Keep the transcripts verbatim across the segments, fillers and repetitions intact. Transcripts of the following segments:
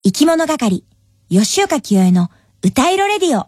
生き物係、吉岡清江の歌色レディオ。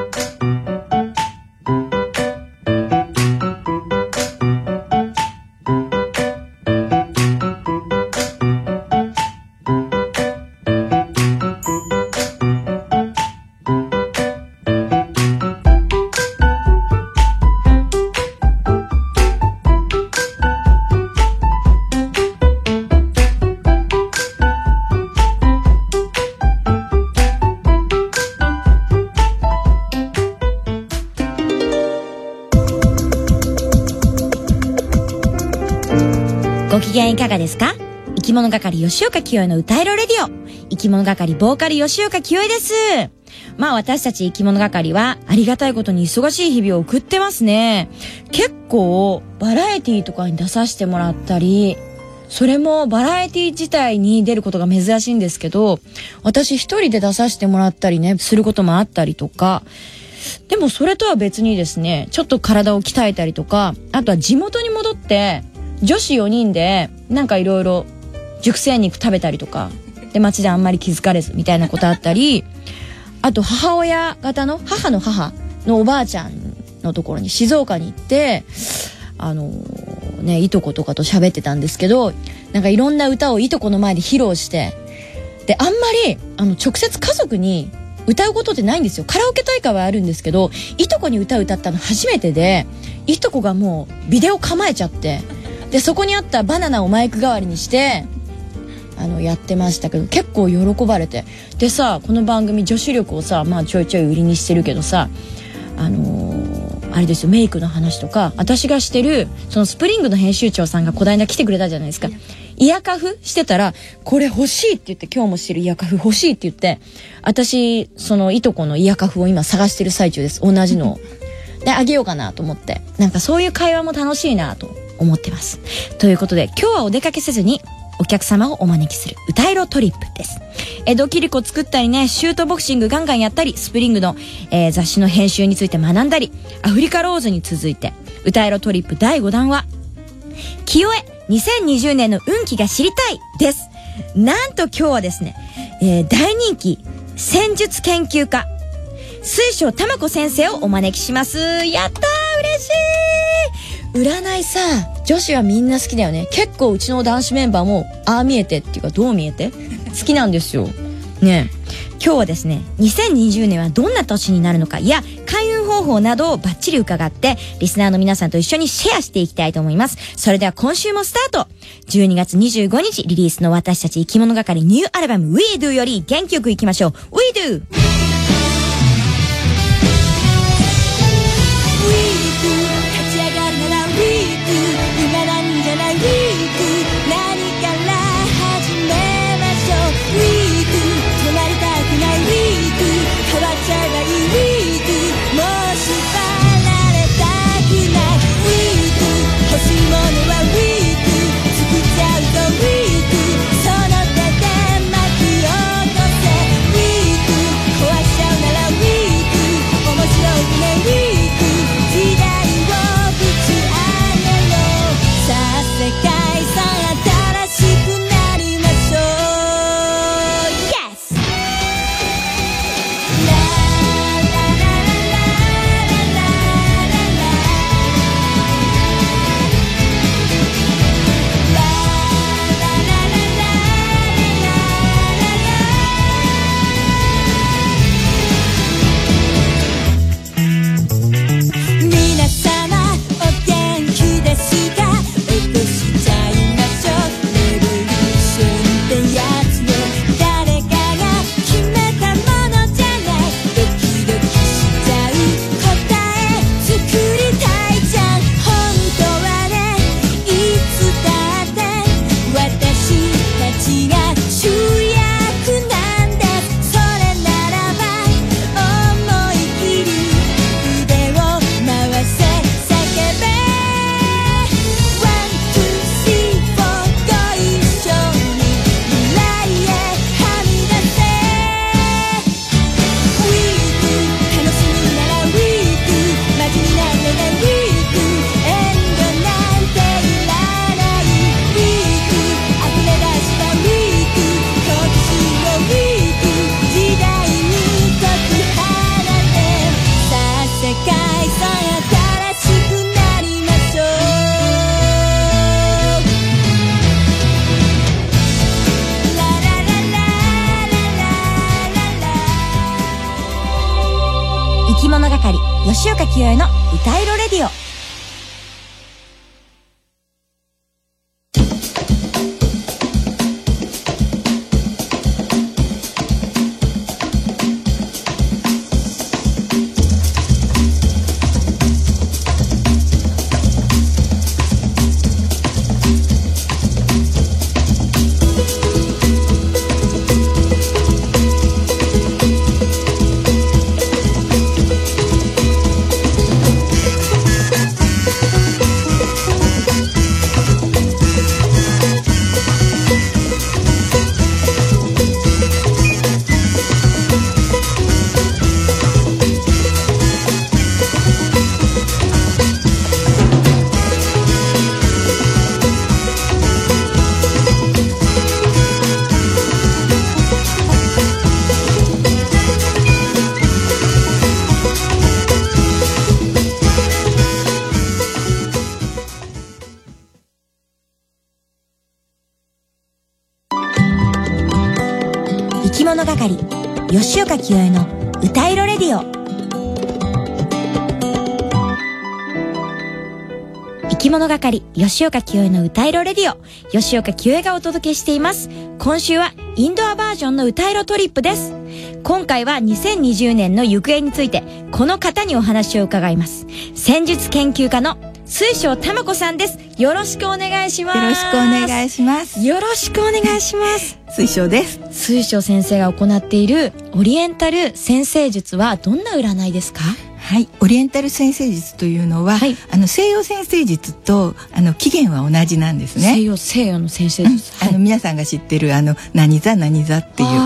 ご機嫌いかがですか？生き物係吉岡清江の歌色レディオ。生き物係ボーカル吉岡清江です。まあ私たち生き物係はありがたいことに忙しい日々を送ってますね。結構バラエティとかに出させてもらったり、それもバラエティ自体に出ることが珍しいんですけど、私一人で出させてもらったりね、することもあったりとか、でもそれとは別にですね、ちょっと体を鍛えたりとか、あとは地元に戻って女子よにんでなんかいろいろ熟成肉食べたりとかで、街であんまり気づかれずみたいなことあったり、あと母親方の母の母のおばあちゃんのところに静岡に行って、あのー、ねいとことかと喋ってたんですけど、なんかいろんな歌をいとこの前で披露して、であんまりあの直接家族に歌うことってないんですよ。カラオケ大会はあるんですけど、いとこに歌歌ったの初めてで、いとこがもうビデオ構えちゃって、でそこにあったバナナをマイク代わりにしてあのやってましたけど、結構喜ばれて、でさ、この番組女子力をさ、まあちょいちょい売りにしてるけどさ、あのー、あれですよ、メイクの話とか、私がしてるそのスプリングの編集長さんがこないだ来てくれたじゃないですか。イヤカフしてたら、これ欲しいって言って、今日もしてるイヤカフ欲しいって言って、私そのいとこのイヤカフを今探してる最中です。同じのをであげようかなと思って、なんかそういう会話も楽しいなと思ってます。ということで今日はお出かけせずにお客様をお招きする歌色トリップです。えドキリコ作ったりね、シュートボクシングガンガンやったり、スプリングの、えー、雑誌の編集について学んだり、アフリカローズに続いて歌色トリップだいごだんは清江にせんにじゅうねんの運気が知りたいです。なんと今日はですね、えー、大人気戦術研究家水晶玉子先生をお招きします。やったー、嬉しい。占いさ、女子はみんな好きだよね。結構うちの男子メンバーもああ見えてっていうかどう見えて好きなんですよね。今日はですね、にせんにじゅうねんはどんな年になるのかや開運方法などをバッチリ伺ってリスナーの皆さんと一緒にシェアしていきたいと思います。それでは今週もスタート。じゅうにがつにじゅうごにちリリースの私たち生き物係ニューアルバム We Do より元気よくいきましょう。 We Do。 「 物係吉岡清江の歌いろレディオ。生き物係吉岡清江の歌いろレディオ。生き物係吉岡清江の歌いろレディオ、吉岡清江がお届けしています。今週はインドアバージョンの歌いろトリップです。今回はにせんにじゅうねんの行方についてこの方にお話を伺います。戦術研究家の水晶玉子さんです。よろしくお願いします。 よろしくお願いします。 よろしくお願いします。 水晶です。 水晶先生が行っているオリエンタル占星術はどんな占いですか？ はい、オリエンタル占星術というのは、はい、あの西洋占星術とあの起源は同じなんですね。 西洋西洋の占星術、うんはい、あの皆さんが知ってるあの何座何座っていう、うん、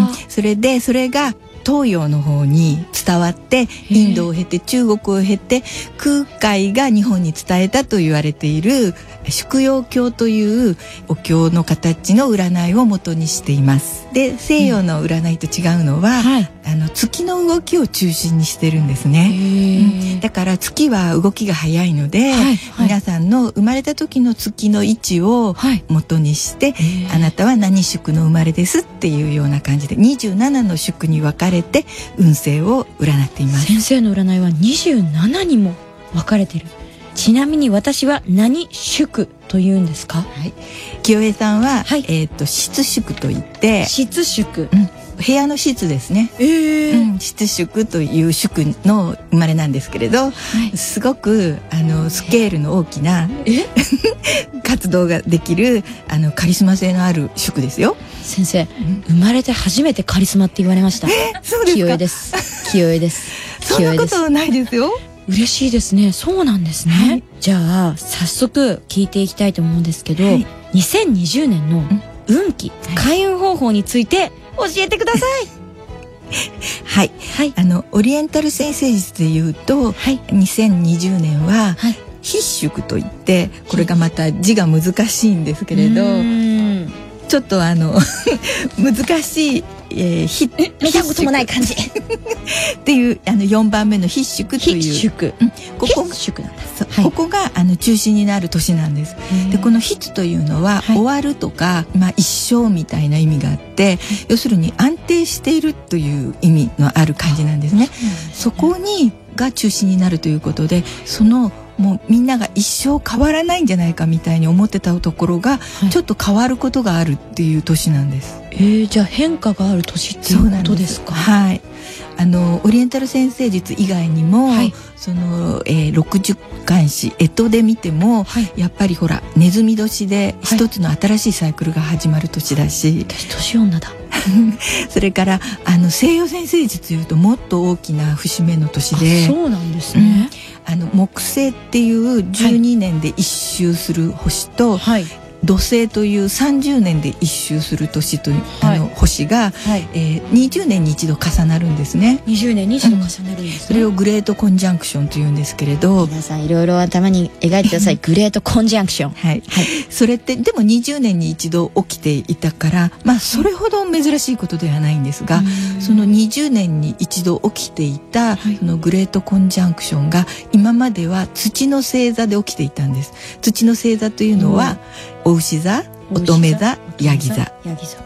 それでそれが東洋の方に伝わってインドを経て中国を経て空海が日本に伝えたと言われている宿陽経というお経の形の占いを元にしています。で西洋の占いと違うのは、うんはい、あの月の動きを中心にしてるんですね、うん、だから月は動きが早いので、はいはい、皆さんの生まれた時の月の位置を元にして、はい、あなたは何宿の生まれですっていうような感じでにじゅうななの宿に分かれて運勢を占っています。 先生の占いはにじゅうななにも分かれてる。ちなみに私は何宿というんですか？はい、 清江さんは、はい、えっと室宿といって室宿、 うん、部屋の室ですね、 えーうん、室宿という宿の生まれなんですけれど、はい、すごくあのスケールの大きな活動ができるあのカリスマ性のある宿ですよ。 先生、うん、生まれて初めてカリスマって言われました。 えー、そうですか？ 清江です清江ですそんなことないですよ。 嬉しいですね。そうなんですね、はい、じゃあ早速聞いていきたいと思うんですけど、はい、にせんにじゅうねんの運気、うん、開運方法について教えてください。 はい、はい、あのオリエンタル占星術でいうと、はい、にせんにじゅうねんは、はい、筆宿といってこれがまた字が難しいんですけれど、ちょっとあの難しい、えー、ひ見たこともない感じっていうあのよんばんめの筆宿という筆宿、 うん、ここ筆宿なんだ、 はい、ここがあの中心になる年なんです。でこの筆というのは、はい、終わるとか、まあ、一生みたいな意味があって、はい、要するに安定しているという意味のある感じなんですね。そこにが中心になるということで、そのもうみんなが一生変わらないんじゃないかみたいに思ってたところが、はい、ちょっと変わることがあるっていう年なんです。 えー、じゃあ変化がある年っていうことですか？ はい。あのオリエンタル占星術以外にも、はい、その、えー、ろくじゅっかんし干支で見ても、はい、やっぱりほらネズミ年で一つの新しいサイクルが始まる年だし、 私年女だそれからあの西洋占星術でいうともっと大きな節目の年で、 そうなんですね、 うん、あの木星っていうじゅうにねんで一周する星と、はい、土星というさんじゅうねんで一周する年という、はい、あの星が、はいえー、にじゅうねんに一度重なるんですね。 にじゅうねんに一度重なるんですね、うん、 それをグレートコンジャンクションというんですけれど、 皆さんいろいろ頭に描いてくださいグレートコンジャンクション、 はいはい、それってでもにじゅうねんに一度起きていたから、まあ、それほど珍しいことではないんですが、そのにじゅうねんに一度起きていた、はい、そのグレートコンジャンクションが今までは土の星座で起きていたんです。土の星座というのは、うん、お牛座、乙女座、ヤギ座、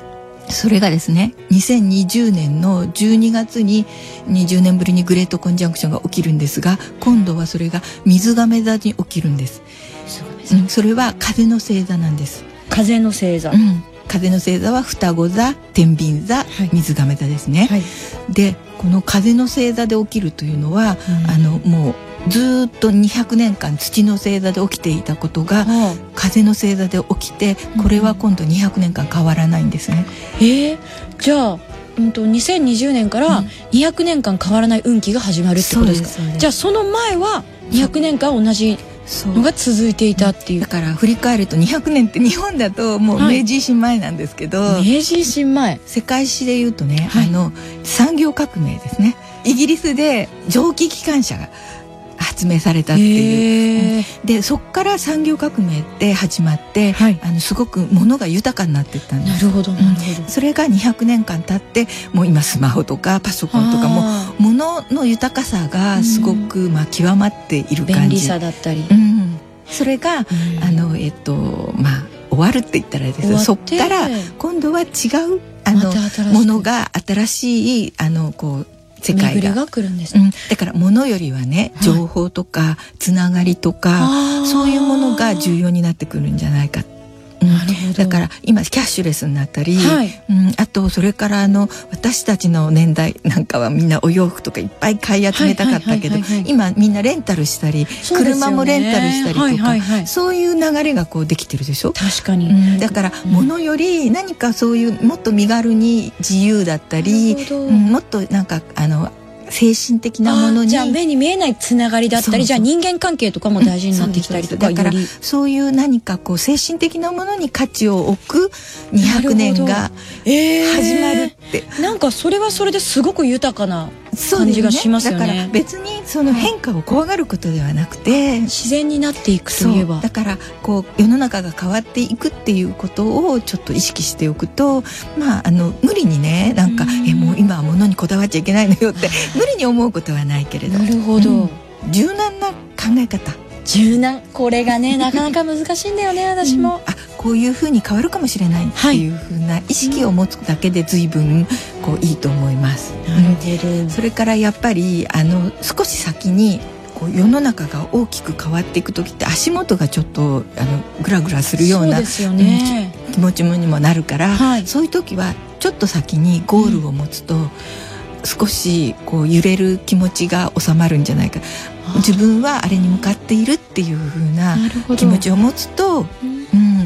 それがですね、にせんにじゅうねんのじゅうにがつににじゅうねんぶりにグレートコンジャンクションが起きるんですが、今度はそれが水亀座に起きるんです。うん、それは風の星座なんです。 風の星座、 うん、風の星座は双子座、天秤座、はい、水亀座ですね、はい、でこの風の星座で起きるというのは、うん、あのもうずっとにひゃくねんかん土の星座で起きていたことが、はあ、風の星座で起きて、これは今度にひゃくねんかん変わらないんですね。 えー、じゃあ、うんと、にせんにじゅうねんからにひゃくねんかん変わらない運気が始まるってことですか？うん、じゃあその前はにひゃくねんかん同じのが続いていたっていう。 だから振り返るとにひゃくねんって日本だともう明治維新前なんですけど、 はい、明治維新前、 世界史でいうとね、はい、あの産業革命ですね。イギリスで蒸気機関車が発明されたっていう、うん、でそっから産業革命って始まって、はい、あのすごく物が豊かになっていったんです。 なるほどなるほど、 うん、それがにひゃくねんかん経って、もう今スマホとかパソコンとかも物の豊かさがすごく、うん、まあ極まっている感じ、 便利さだったり、 うん、それが、うん、あのえっとまあ終わるって言ったらですけど、そっから今度は違うあのものが新しいあのこう世界が、 が来るんですね。 うん、だから物よりはね、情報とかつながりとか、はい、そういうものが重要になってくるんじゃないか。うん、なるほど。だから今キャッシュレスになったり、はい、うん、あとそれからあの私たちの年代なんかはみんなお洋服とかいっぱい買い集めたかったけど、今みんなレンタルしたり、車もレンタルしたりとか、はいはいはい、そういう流れがこうできてるでしょ。 確かに、 うん、だから物より何かそういうもっと身軽に自由だったり、うん、もっとなんかあの精神的なものに、 じゃあ目に見えないつながりだったり、そうそう、じゃあ人間関係とかも大事になってきたりとか、 うん、だからそういう何かこう精神的なものに価値を置くにひゃくねんが始まるって、 えー、なんかそれはそれですごく豊かな感じがしますよね。 だから別にその変化を怖がることではなくて、 自然になっていくといえば、 だからこう世の中が変わっていくっていうことをちょっと意識しておくと、まああの無理にね、なんかえもう今は物にこだわっちゃいけないのよって無理に思うことはないけれど、 なるほど、うん、 柔軟な考え方、 柔軟、これがねなかなか難しいんだよね私も、うん、あこういうふうに変わるかもしれないっていうふうな意識を持つだけで随分こういいと思います。 なるほど。 それからやっぱりあの少し先にこう世の中が大きく変わっていく時って足元がちょっとあのグラグラするようなそうですよね、 うん、気持ちにもなるから、はい、そういう時はちょっと先にゴールを持つと、うん、少しこう揺れる気持ちが収まるんじゃないか。自分はあれに向かっているっていう風な気持ちを持つと、うん、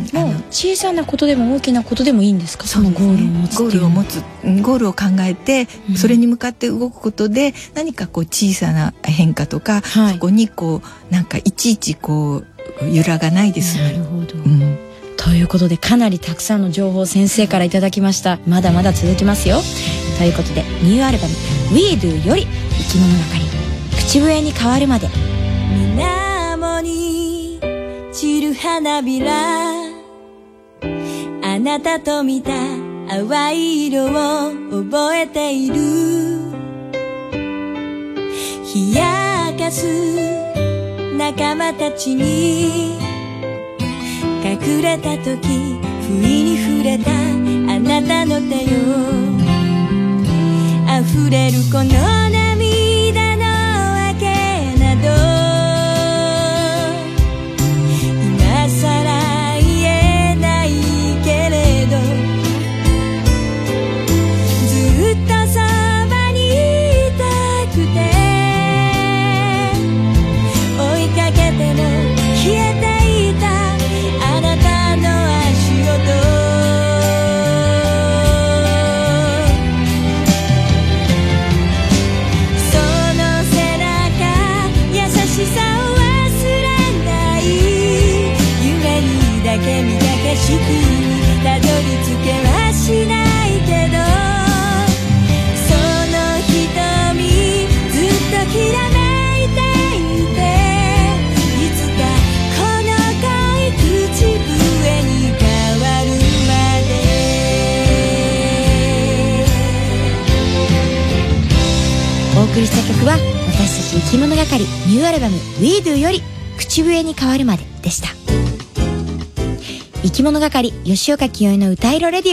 もう小さなことでも大きなことでもいいんですか？そのゴールを持つっていうのは。ゴールを持つ、ゴールを考えて、うん、それに向かって動くことで何かこう小さな変化とか、はい、そこにこうなんかいちいちこう揺らがないですね。 なるほど、うん、ということでかなりたくさんの情報を先生からいただきました。まだまだ続きますよ。ということでニューアルバム We Do より生き物係口笛に変わるまで。 水面に散る花びら、あなたと見た淡い色を覚えている。冷やかす仲間たちに隠れた時不意に触れたあなたの手よ。溢れるこの涙のわけなど今さら言えないけれど、ずっとそばにいたくて追いかけても消えていたあなたの足音。景色にたどり着けはしないけど、その瞳ずっときらめいていて、いつかこの恋口笛に変わるまで。お送りした曲は私たち生き物係ニューアルバム We Do より口笛に変わるまででした。生き物係吉岡清江の歌色レディオ。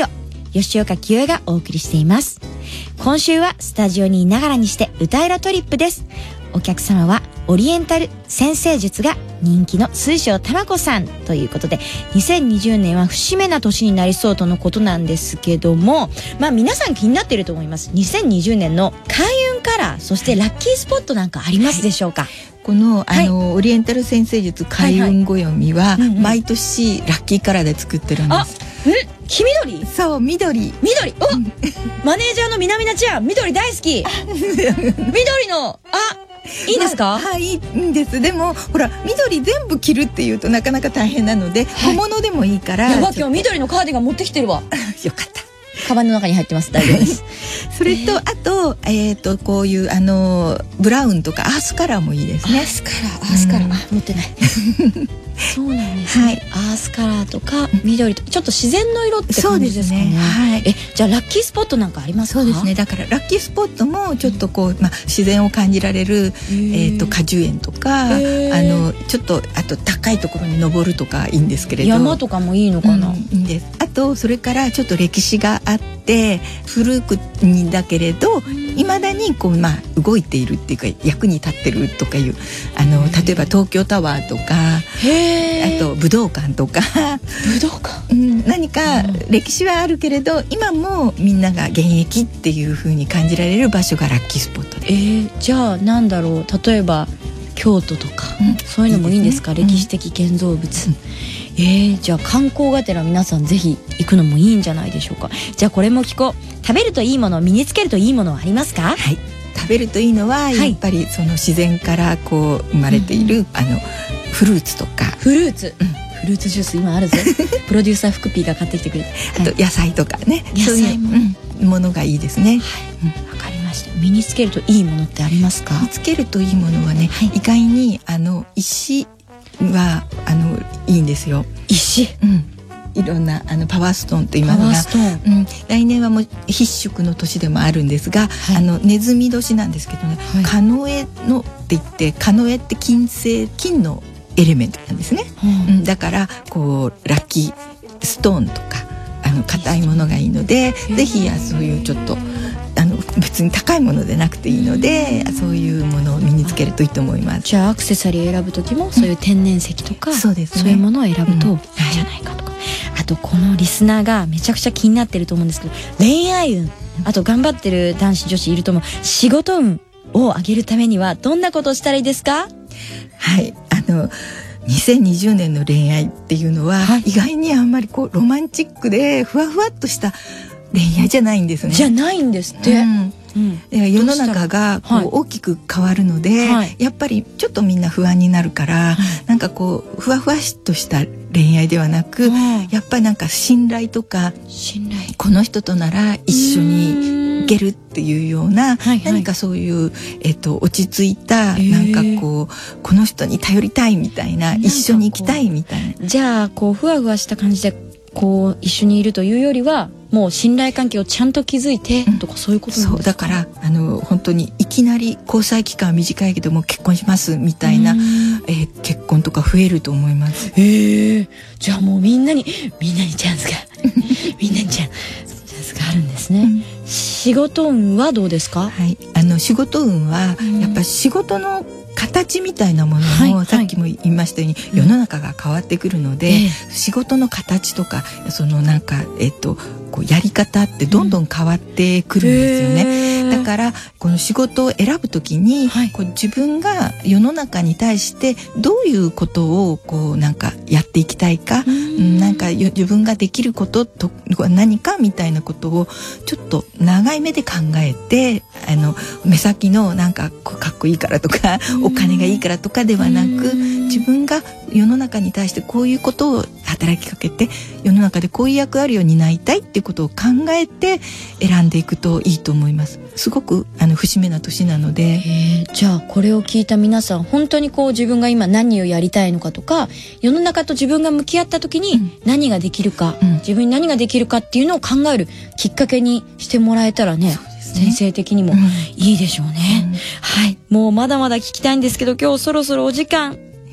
吉岡清江がお送りしています。今週はスタジオにいながらにして歌えらトリップです。お客様はオリエンタル占星術が人気の水晶玉子さんということで、にせんにじゅうねんは節目な年になりそうとのことなんですけども、まあ皆さん気になっていると思います。にせんにじゅうねんの開運カラー、そしてラッキースポットなんかありますでしょうか？はい、 このあの、はい、オリエンタル占星術開運暦は毎年ラッキーカラーで作ってるんです。 あ、ん？黄緑？ そう、緑。 緑。お、マネージャーのみなみなちゃん、緑大好き。緑の、あ、いいですか？ まあ、はい、いいんです。でもほら緑全部着るっていうとなかなか大変なので、はい、小物でもいいから。 やば、今日緑のカーディガン持ってきてるわ。 よかった。 カバンの中に入ってます。大丈夫です。 それと、えー、あとえっ、ー、とこういうあのブラウンとかアースカラーもいいですね。 アースカラー、アースカラー、うん、あ、持ってない。そうなんですね。はい、アースカラーとか緑とかちょっと自然の色って感じですかね。 はい。 え、じゃあラッキースポットなんかありますか？ そうですね。だからラッキースポットもちょっとこう、まあ自然を感じられるえっと果樹園とか、あのちょっとあと高いところに登るとかいいんですけれど。 山とかもいいのかな？ うん、いいんです。あとそれからちょっと歴史があって古くにだけれどいまだにこうまあ動いているっていうか役に立ってるとかいうあの例えば東京タワーとか。 へー。 あと武道館とか武道館、 うん、何か歴史はあるけれど今もみんなが現役っていう風に感じられる場所がラッキースポットです。 えー、じゃあなんだろう、例えば京都とか、うん、そういうのもいいんですか？いいですね、歴史的建造物、うん、えー、じゃあ観光がてら皆さんぜひ行くのもいいんじゃないでしょうか。じゃあこれも聞こう。食べるといいもの、身につけるといいものはありますか？ はい、食べるといいのはやっぱりその自然からこう生まれている、うん、あのフルーツとか。 フルーツ、うん、フルーツジュース今あるぞ。プロデューサー福ピーが買ってきてくれて、 あと野菜とかね、 野菜も、 うん、ものがいいですね。 はい、わ、うん、かりました。身につけるといいものってありますか？ 身につけるといいものはね、はい、意外にあの石はあのいいんですよ。 石、 うん、いろんなあのパワーストーンと今のが、うん、来年はもう必食の年でもあるんですが、はい、あのネズミ年なんですけどね、はい、カノエのって言ってカノエって金星金のエレメントなんですね、うん、だからこうラッキーストーンとかあの硬いものがいいので、ぜひそういうちょっとあの別に高いものでなくていいので、そういうものを身につけるといいと思います。 じゃあアクセサリー選ぶ時もそういう天然石とか、うん、そうですね、そういうものを選ぶといいんじゃないかとか、うん、はい、あとこのリスナーがめちゃくちゃ気になってると思うんですけど、恋愛運、あと頑張ってる男子女子いると思う。仕事運を上げるためにはどんなことをしたらいいですか？ はい、あのにせんにじゅうねんの恋愛っていうのは、はい、意外にあんまりこうロマンチックでふわふわっとした恋愛じゃないんですね。 じゃないんですって、うんうん、世の中がこう大きく変わるので、はい、やっぱりちょっとみんな不安になるから、はい、なんかこうふわふわっとした恋愛ではなく、はい、やっぱりなんか信頼とか、 信頼、 この人となら一緒に行けるっていうような、はいはい、何かそういう、えっと、落ち着いた、なんかこうこの人に頼りたいみたいな、一緒に行きたいみたいな。 じゃあこうふわふわした感じでこう一緒にいるというよりは、もう信頼関係をちゃんと築いてとか、そういうことなんですか？そうだからあの本当にいきなり交際期間は短いけども結婚しますみたいな、えー、結婚とか増えると思います。 へえ、じゃあもうみんなにみんなにチャンスがみんなにチャンスがあるんですね、うん、仕事運はどうですか？ はい、あの仕事運はやっぱ仕事の形みたいなものも、はいはい、さっきも言いましたように、うん、世の中が変わってくるので、えー、仕事の形とかそのなんかえっとこうやり方ってどんどん変わってくるんですよね、うん、だからこの仕事を選ぶときに、はい、こう自分が世の中に対してどういうことをこうなんかやっていきたいか、うん、なんか自分ができることと何かみたいなことをちょっと長い目で考えて、あの目先のなんかかっこいいからとか、うん、お金がいいからとかではなく、自分が世の中に対してこういうことを働きかけて世の中でこういう役割を担いたいっていうことを考えて選んでいくといいと思います。すごくあの節目な年なので、 えー、じゃあこれを聞いた皆さん、本当にこう自分が今何をやりたいのかとか、世の中と自分が向き合った時に何ができるか、うん、自分に何ができるかっていうのを考えるきっかけにしてもらえたらね、先生的にもいいでしょうね、うん、はい。もうまだまだ聞きたいんですけど、今日そろそろお時間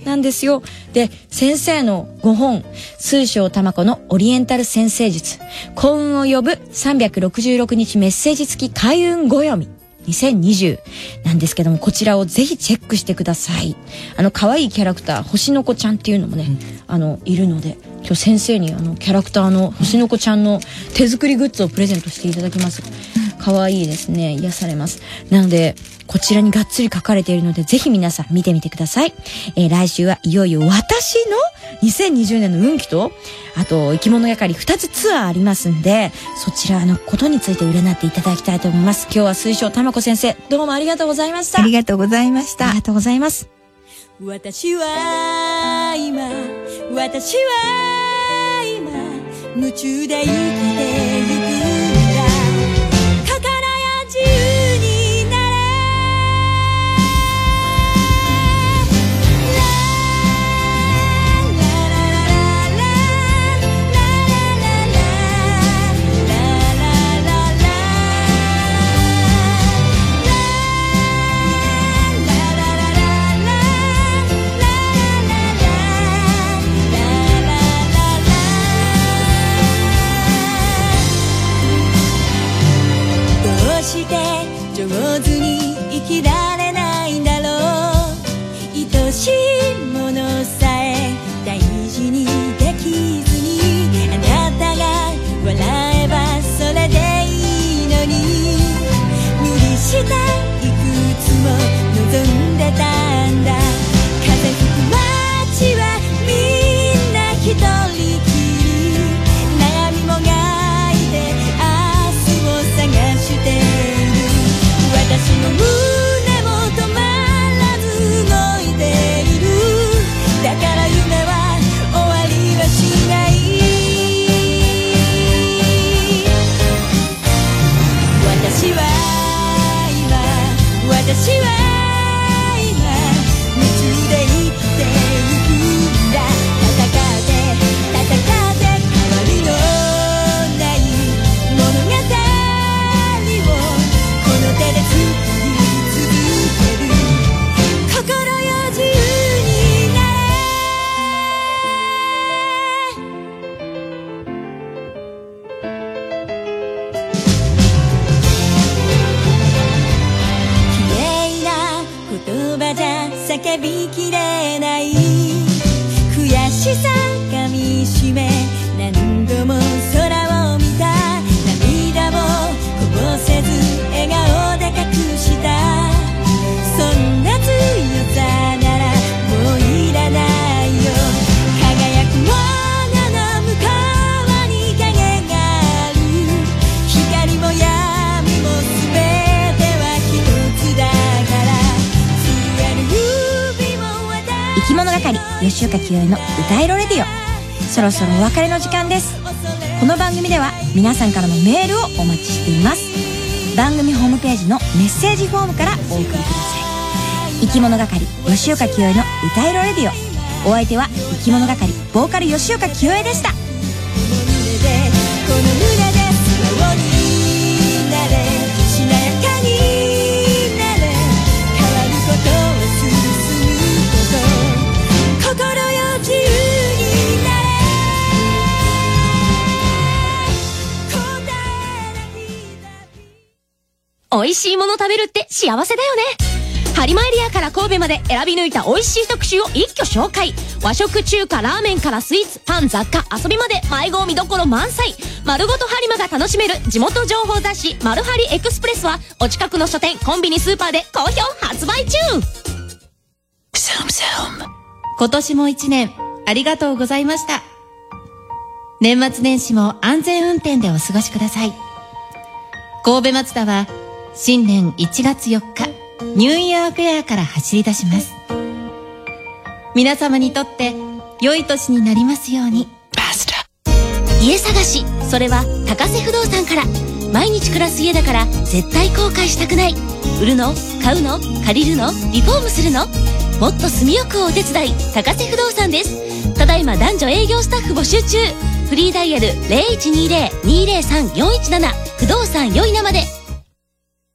なんですよ。で、先生のごほん、水晶玉子のオリエンタル占星術、幸運を呼ぶさんびゃくろくじゅうろくにちメッセージ付き開運ご読みにせんにじゅうなんですけども、こちらをぜひチェックしてください。あの可愛いキャラクター星の子ちゃんっていうのもね、うん、あのいるので、今日先生にあのキャラクターの星の子ちゃんの手作りグッズをプレゼントしていただきます。可愛いですね。癒されます。なのでこちらにがっつり書かれているので、ぜひ皆さん見てみてください。えー、来週はいよいよ私のにせんにじゅうねんの運気と、あと生き物係ふたつツアーありますんで、そちらのことについて占っていただきたいと思います。今日は水晶玉子先生、どうもありがとうございました。 ありがとうございました。 ありがとうございます。 私は今、私は今、夢中で生きてゆくんだ。心よ自由になれ。上手に生きられないんだろう。愛しいものさえ大事にできずに、あなたが笑えばそれでいいのに、無理していくつも望んでたんだ。風吹く街はみんな一人きり、悩みもがいて明日を探している。私の胸も止まらず動いている。だから夢は終わりはしない。私は今、私は今、夢中で生きてゆくんだ。戦って戦って変わりのない物語をこの手で作る。叫びきれない悔しさかみしめ、何度も空を見た。涙をこぼせず笑顔で隠した。そんな強さならもういらないよ。輝くものの向こうに影がある。光も闇も全ては一つだから。 生き物係吉岡清江の歌いろレディオ、そろそろお別れの時間です。この番組では皆さんからのメールをお待ちしています。番組ホームページのメッセージフォームからお送りください。生き物係吉岡清江の歌いろレディオ、お相手は生き物係ボーカル吉岡清江でした。 美味しいもの食べるって幸せだよね。播磨エリアから神戸まで選び抜いた美味しい特集を一挙紹介。和食、中華、ラーメンからスイーツ、パン、雑貨、遊びまで迷子見どころ満載。丸ごと播磨が楽しめる地元情報雑誌マルハリエクスプレスはお近くの書店、コンビニ、スーパーで好評発売中。 今年も一年ありがとうございました。年末年始も安全運転でお過ごしください。神戸マツダは新年いちがつよっかニューイヤーフェアから走り出します。皆様にとって良い年になりますように。 家探し、それは高瀬不動産から。毎日暮らす家だから絶対後悔したくない。売るの？買うの？借りるの？リフォームするの？もっと住みよくお手伝い、高瀬不動産です。ただいま男女営業スタッフ募集中。フリーダイヤル ゼロいちにゼロ にゼロさん よんいちなな 不動産よいなまで。